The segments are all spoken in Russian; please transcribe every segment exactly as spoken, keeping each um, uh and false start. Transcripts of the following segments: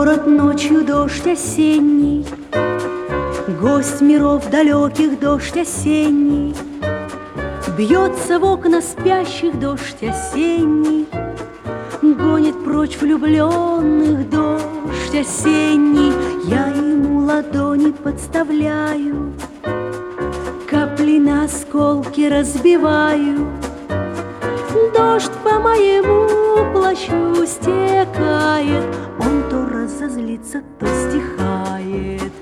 город ночью дождь осенний, гость миров далеких дождь осенний, бьется в окна спящих дождь осенний, гонит прочь влюбленных дождь осенний. Я ему ладони подставляю, капли на осколки разбиваю. Дождь по моему плащу стекает, он то разозлится, то стихает.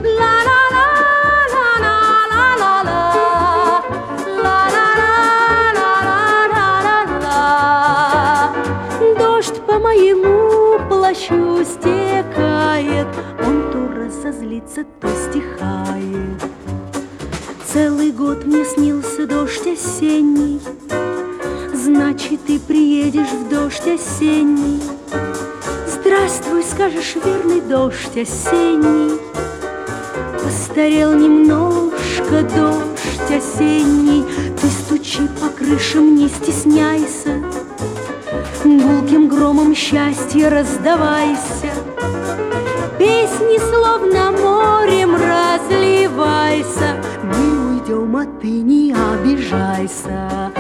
Дождь по моему плащу стекает, он то разозлится, то стихает. Целый год мне снился дождь осенний, значит, ты приедешь в дождь осенний. Здравствуй, скажешь, верный дождь осенний. Постарел немножко дождь осенний. Ты стучи по крышам, не стесняйся, гулким громом счастья раздавайся. Песни словно морем разливайся. Мы уйдем, а ты не обижайся.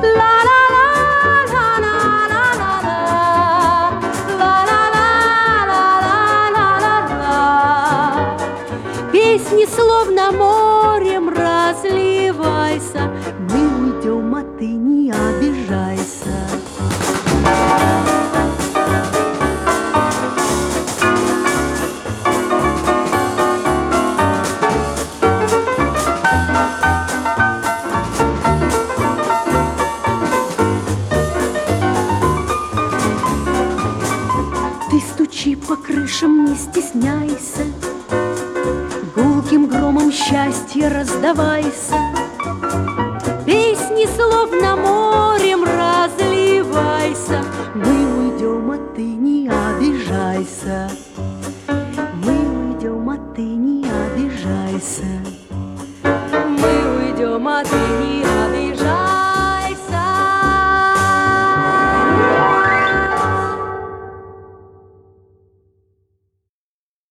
Песни словно морем разливайся. Мы уйдем, а ты не обижайся. Ты стучи по крышам, не стесняйся, гулким громом счастья раздавайся. Песни словно морем разливайся. Мы уйдем, а ты не обижайся. Мы уйдем, а ты не обижайся. Мы уйдем, а ты не обижайся.